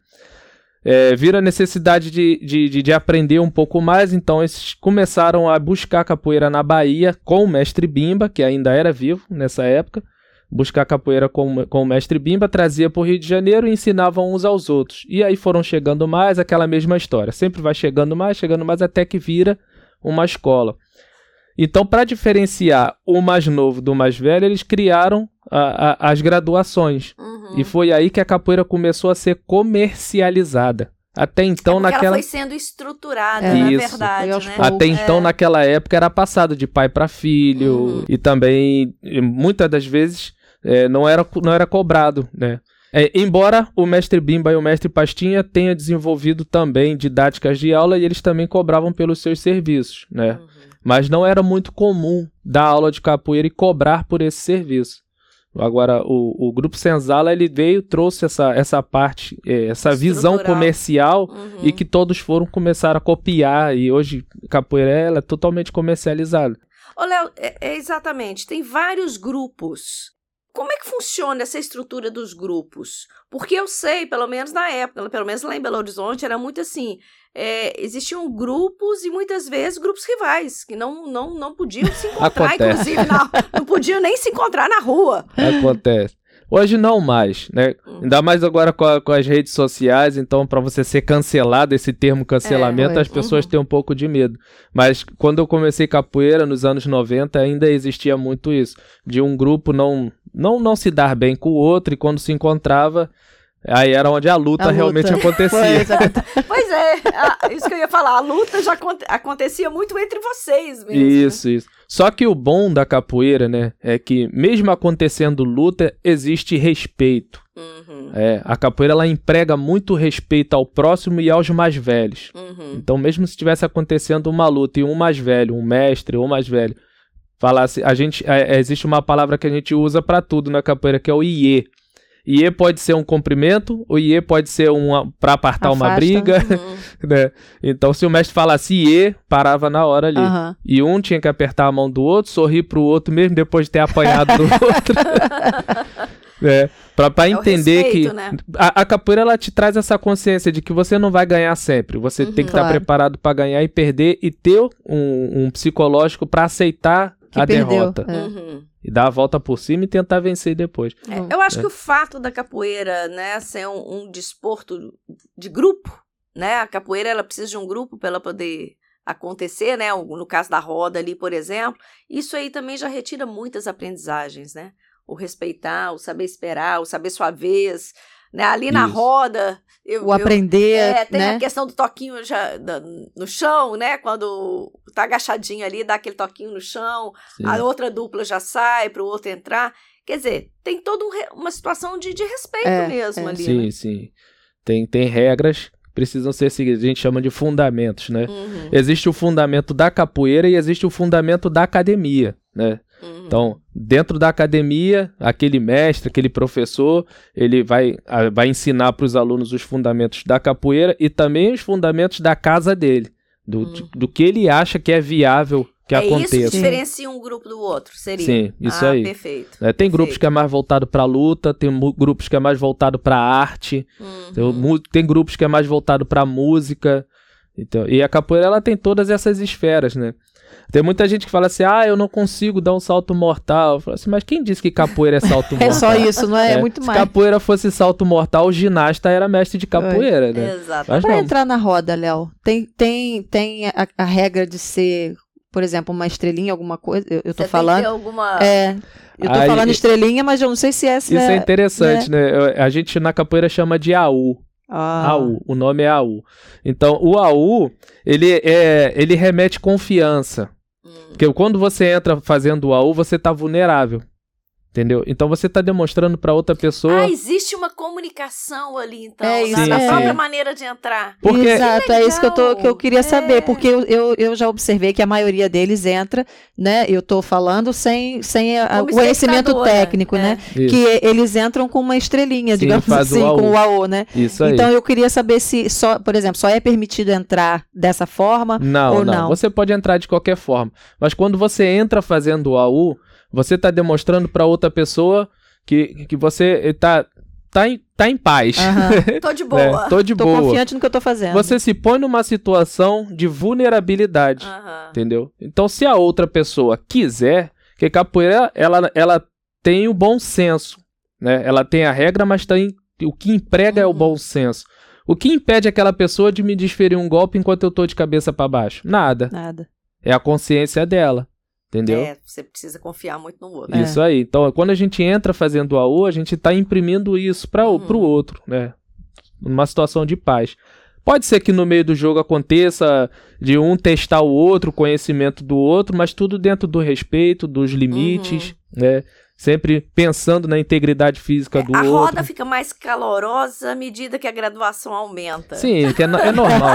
viram a necessidade de aprender um pouco mais, então eles começaram a buscar capoeira na Bahia com o mestre Bimba, que ainda era vivo nessa época, buscar capoeira com o mestre Bimba, trazia para o Rio de Janeiro e ensinavam uns aos outros. E aí foram chegando mais, aquela mesma história, sempre vai chegando mais, até que vira uma escola. Então, para diferenciar o mais novo do mais velho, eles criaram as graduações. E foi aí que a capoeira começou a ser comercializada. Até então, ela foi sendo estruturada, na verdade, né? Até então, naquela época, era passado de pai para filho. E também, muitas das vezes, não era cobrado, né? Embora o mestre Bimba e o mestre Pastinha tenham desenvolvido também didáticas de aula, e eles também cobravam pelos seus serviços, né? Mas não era muito comum dar aula de capoeira e cobrar por esse serviço. Agora, o Grupo Senzala, ele trouxe essa parte, essa visão comercial, e que todos começaram a copiar, e hoje a capoeira ela é totalmente comercializada. Ô, Léo, exatamente, tem vários grupos. Como é que funciona essa estrutura dos grupos? Porque eu sei, pelo menos na época, pelo menos lá em Belo Horizonte, era muito assim, existiam grupos e muitas vezes grupos rivais, que não podiam se encontrar, inclusive, não podiam nem se encontrar na rua. Acontece. Hoje não mais, né? Ainda mais agora com as redes sociais, então para você ser cancelado, esse termo cancelamento, as pessoas têm um pouco de medo. Mas quando eu comecei capoeira, nos anos 90, ainda existia muito isso, de um grupo não se dar bem com o outro, e quando se encontrava, aí era onde a luta realmente acontecia. Pois é, isso que eu ia falar, a luta já acontecia muito entre vocês mesmo. Isso. Só que o bom da capoeira, né, é que mesmo acontecendo luta, existe respeito. A capoeira, ela emprega muito respeito ao próximo e aos mais velhos. Então, mesmo se estivesse acontecendo uma luta e um mais velho, um mestre ou mais velho, falasse, existe uma palavra que a gente usa para tudo na capoeira, que é o iê. Iê pode ser um cumprimento, o iê pode ser para apartar uma briga, né? Então, se o mestre falasse iê, parava na hora ali. E um tinha que apertar a mão do outro, sorrir pro outro, mesmo depois de ter apanhado do outro. Pra entender respeito, que né? a capoeira ela te traz essa consciência de que você não vai ganhar sempre. Você tem que estar Claro. preparado pra ganhar e perder e ter um psicológico pra aceitar Que a perdeu. derrota. É. Uhum. E dar a volta por cima e tentar vencer depois. Eu acho que o fato da capoeira, né, ser um desporto de grupo, né? A capoeira ela precisa de um grupo para ela poder acontecer, né? No caso da roda ali, por exemplo, isso aí também já retira muitas aprendizagens, né? O respeitar, o saber esperar, o saber sua vez, né? Ali na Isso. roda, O aprender, tem né? a questão do toquinho no chão, né? Quando tá agachadinho ali, dá aquele toquinho no chão, Sim. a outra dupla já sai para o outro entrar. Quer dizer, tem toda uma situação de respeito mesmo ali, Sim, né? sim. Tem regras que precisam ser seguidas. A gente chama de fundamentos, né? Uhum, Existe o fundamento da capoeira e existe o fundamento da academia, né? uhum. Então, dentro da academia, aquele mestre, aquele professor, ele vai ensinar para os alunos os fundamentos da capoeira e também os fundamentos da casa dele, do que ele acha que é viável que Isso que aconteça. diferencia um grupo do outro, seria? Sim, isso aí. Perfeito. Tem grupos que é mais voltado para luta, tem grupos que é mais voltado para arte, tem grupos que é mais voltado para música. Então, e a capoeira ela tem todas essas esferas, né? Tem muita gente que fala assim, eu não consigo dar um salto mortal. Eu falo assim, mas quem disse que capoeira é salto mortal? É só isso, não é? É muito Se mais. capoeira fosse salto mortal, o ginasta era mestre de capoeira, né? Exato. Mas Para não. entrar na roda, Léo, tem a regra de ser, por exemplo, uma estrelinha, alguma coisa? Eu tô Você falando. tem que ter alguma... Eu tô Aí- falando estrelinha, mas eu não sei se essa Isso é interessante, né? A gente na capoeira chama de AU. AU, o nome é AU. Então, o AU, ele remete confiança. Porque quando você entra fazendo o AU, você tá vulnerável. Entendeu? Então você tá demonstrando pra outra pessoa. existe uma comunicação ali, então, É isso, na sim. própria maneira de entrar. Porque Exato, é isso que eu queria saber, É. porque eu já observei que a maioria deles entra, né? Eu tô falando sem o Como conhecimento espectadora, técnico, né? Isso. Que eles entram com uma estrelinha, Sim, digamos faz o assim, AU. com o AO, né? Isso aí. Então eu queria saber se só, por exemplo, só é permitido entrar dessa forma Não, ou não. não. Você pode entrar de qualquer forma. Mas quando você entra fazendo o AU, você tá demonstrando pra outra pessoa que você tá em paz. Aham. Tô de boa. Tô de Tô boa. confiante no que eu tô fazendo. Você se põe numa situação de vulnerabilidade. Aham. Entendeu? Então, se a outra pessoa quiser, que capoeira, ela tem o bom senso, né? Ela tem a regra, mas o que emprega é o bom senso. O que impede aquela pessoa de me desferir um golpe enquanto eu tô de cabeça pra baixo? Nada. Nada. É a consciência dela. Entendeu? Você precisa confiar muito no outro. Isso aí. Então, quando a gente entra fazendo o AU, a gente tá imprimindo isso pro outro, né? Numa situação de paz. Pode ser que no meio do jogo aconteça de um testar o outro, o conhecimento do outro, mas tudo dentro do respeito, dos limites, né? Sempre pensando na integridade física do A outro. roda fica mais calorosa à medida que a graduação aumenta. Sim, que é normal.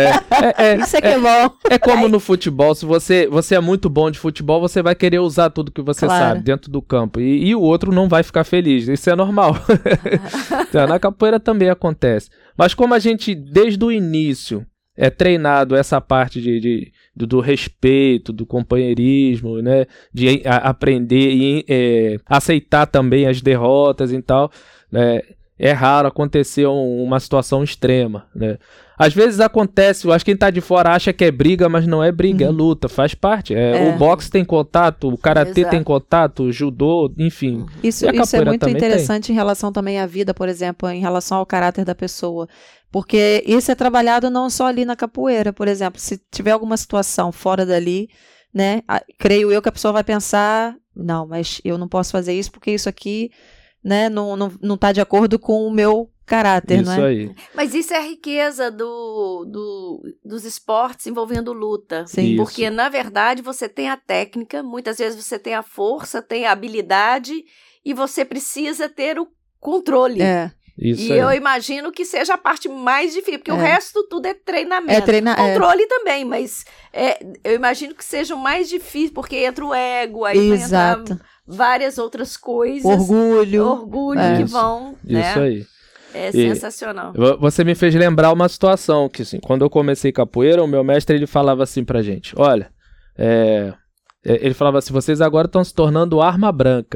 Isso é que é bom. É como no futebol, se você é muito bom de futebol, você vai querer usar tudo que você Claro. sabe dentro do campo. E o outro não vai ficar feliz, isso é normal. Então, na capoeira também acontece. Mas como a gente, desde o início, é treinado essa parte do respeito, do companheirismo, né? De aprender e aceitar também as derrotas e tal, né? É raro acontecer uma situação extrema, né? Às vezes acontece, eu acho que quem tá de fora acha que é briga, mas não é briga, é luta, faz parte. O boxe tem contato, o karatê Exato. tem contato, o judô, enfim. Isso E a é capoeira muito também interessante em relação também à vida, por exemplo, em relação ao caráter da pessoa. Porque isso é trabalhado não só ali na capoeira, por exemplo, se tiver alguma situação fora dali, né, creio eu que a pessoa vai pensar, não, mas eu não posso fazer isso porque isso aqui, né, não tá de acordo com o meu caráter, Isso não é? aí. Mas isso é a riqueza dos esportes envolvendo luta. Sim. Porque, na verdade, você tem a técnica, muitas vezes você tem a força, tem a habilidade e você precisa ter o controle. Isso E aí. eu imagino que seja a parte mais difícil, porque o resto tudo é treinamento. Controle também, mas eu imagino que seja o mais difícil, porque entra o ego, aí vai Exato. entrar várias outras coisas. Orgulho. Que vão, né? Isso aí. É E- sensacional. Você me fez lembrar uma situação que, assim, quando eu comecei capoeira, o meu mestre ele falava assim pra gente: olha, ele falava assim, vocês agora estão se tornando arma branca.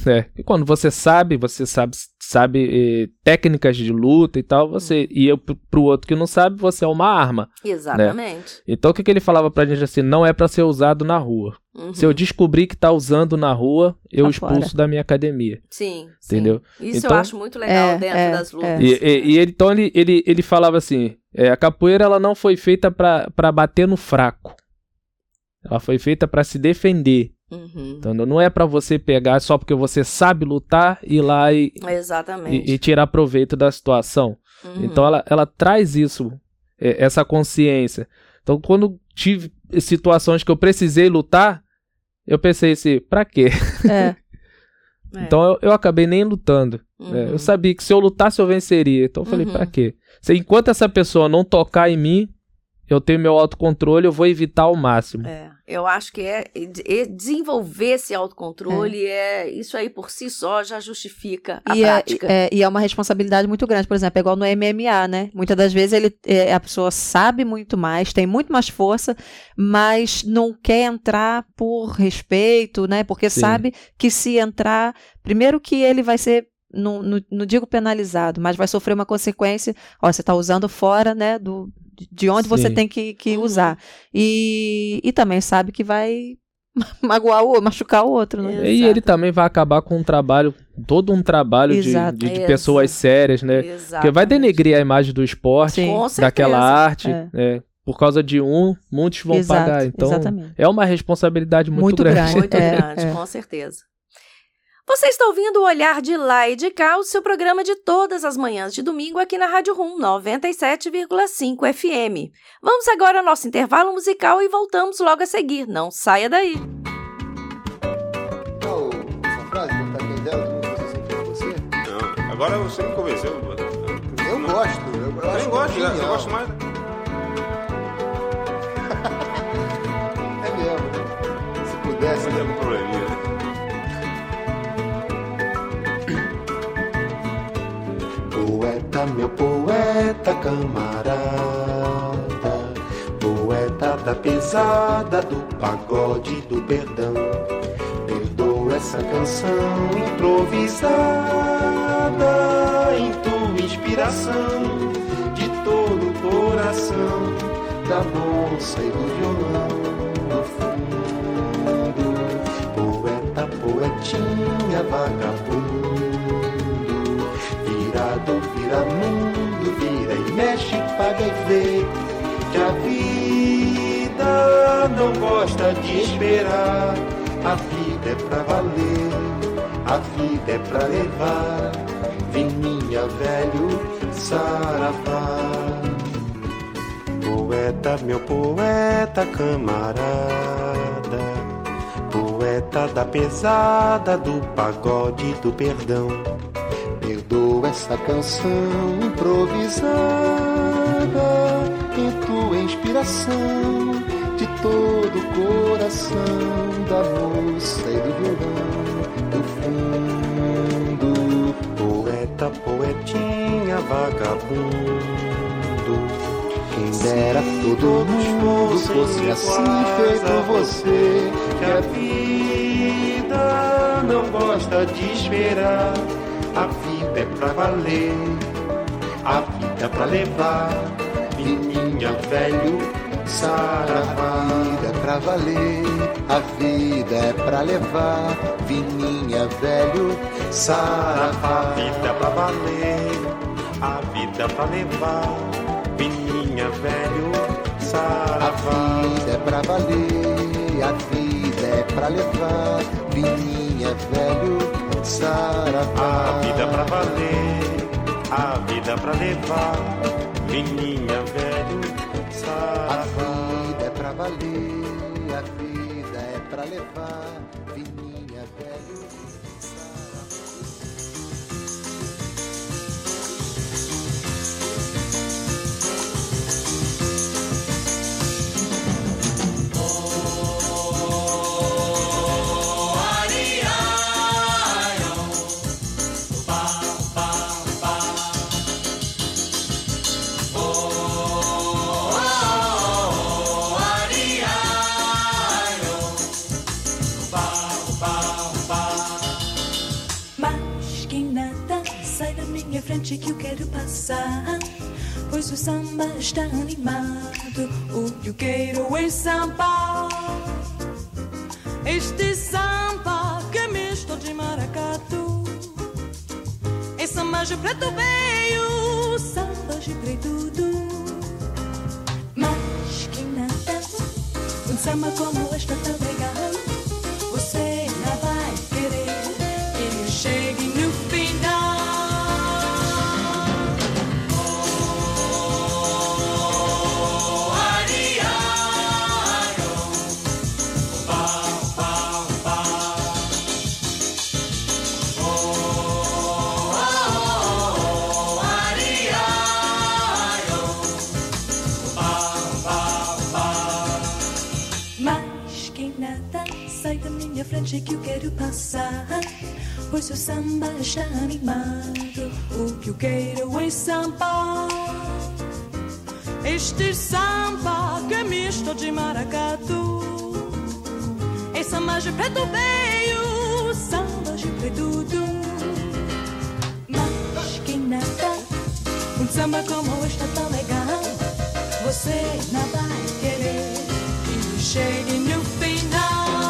E quando você sabe técnicas de luta e tal, você ia pro outro que não sabe, você é uma arma. Exatamente. Então o que ele falava pra gente assim, não é pra ser usado na rua. Se eu descobrir que tá usando na rua, eu expulso da minha academia. Sim. Entendeu? Isso então, eu acho muito legal dentro das lutas. Então ele falava assim, a capoeira ela não foi feita pra bater no fraco. Ela foi feita pra se defender. Então não é pra você pegar só porque você sabe lutar, ir lá e tirar proveito da situação. Então ela traz isso, essa consciência. Então quando tive situações que eu precisei lutar, eu pensei assim, pra quê? Então eu acabei nem lutando. Eu sabia que se eu lutasse eu venceria. Então eu falei, pra quê? Enquanto essa pessoa não tocar em mim, eu tenho meu autocontrole, eu vou evitar ao máximo. Eu acho que desenvolver esse autocontrole, isso aí por si só já justifica a prática. E é uma responsabilidade muito grande, por exemplo, é igual no MMA, né? Muitas das vezes a pessoa sabe muito mais, tem muito mais força, mas não quer entrar por respeito, né? Porque sabe que se entrar, primeiro que ele vai ser, não digo penalizado, mas vai sofrer uma consequência, você está usando fora, né, de onde você tem que usar. E também sabe que vai machucar o outro, né? E ele também vai acabar com todo um trabalho de pessoas sérias, né? Porque vai denegrir a imagem do esporte, daquela arte, por causa de muitos vão pagar. Então, é uma responsabilidade muito grande. Muito grande, com certeza. Você está ouvindo o Olhar de Lá e de Cá, o seu programa de todas as manhãs de domingo aqui na Rádio Rum 97,5 FM. Vamos agora ao nosso intervalo musical e voltamos logo a seguir. Não saia daí. Essa frase, não tá bem dela, não você sempre você? Não, agora você me convenceu. Eu gosto. Eu gosto, eu gosto mais. É mesmo. Se pudesse. Não tem algum probleminha, né? Poeta, meu poeta camarada, poeta da pesada, do pagode, do perdão. Perdoa essa canção improvisada, em tua inspiração, de todo o coração, da moça e do violão, no fundo. Poeta, poetinha, vagabundo, vira mundo, vira e mexe, paga e vê que a vida não gosta de esperar. A vida é pra valer, a vida é pra levar. Vininha, velho, saravá. Poeta, meu poeta camarada, poeta da pesada, do pagode, do perdão. Perdoa essa canção improvisada, em tua inspiração, de todo o coração, da moça e do violão, do fundo. Poeta, poetinha, vagabundo, quem dera todo mundo fosse assim feito você, que a vida não gosta de esperar. A vida é pra valer, a vida é pra levar. Vininha, velho, saravá. A vida é pra valer, a vida é pra levar. Vininha, velho, saravá. A vida é pra valer, a vida é pra levar. Vininha, velho, saravá. A vida é pra valer, a vida é pra levar. Vininha, velho, saravá. A vida pra valer, a vida pra levar. Vininha, velho, saravá. A vida é pra valer, a vida é pra levar. Vininha, velho, frente que eu quero passar, pois o samba está animado. O que eu quero é samba, este samba que é misto de maracatu. É samba de preto veio, samba de preto do. Mas que nada, um samba como este é tão legal, você não vai querer que eu chegue no final. Sai da minha frente que eu quero passar, pois o samba está animado. O que eu quero é samba, este samba que é misto de maracatu. É samba de preto veio, samba de preto do. Mas que nada, um samba como este é tão legal, você não vai querer que eu chegue no final.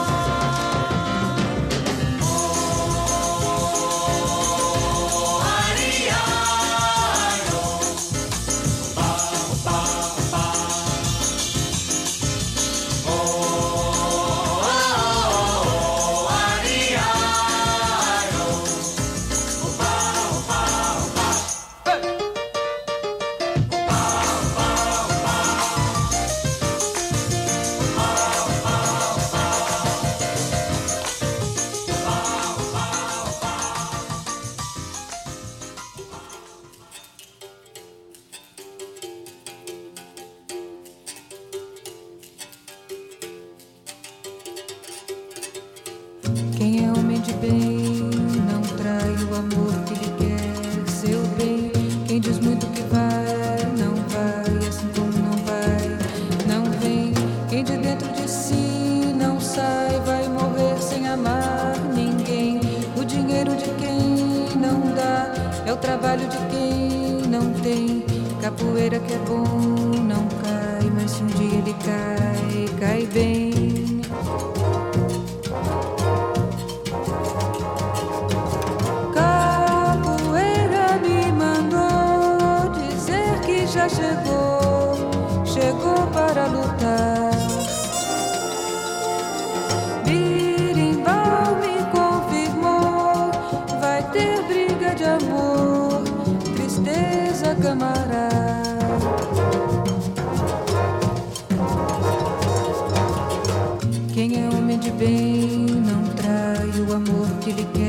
Quem é homem de bem não trai o amor que lhe quer seu bem. Quem diz muito que vai, não vai, assim como não vai, não vem. Quem de dentro de si não sai, vai morrer sem amar ninguém. O dinheiro de quem não dá é o trabalho de quem não tem. Capoeira que é bom não cai, mas se um dia ele cai, cai bem. Já chegou para lutar. Birimbau me confirmou, vai ter briga de amor, tristeza camarada. Quem é homem de bem não trai o amor que lhe quer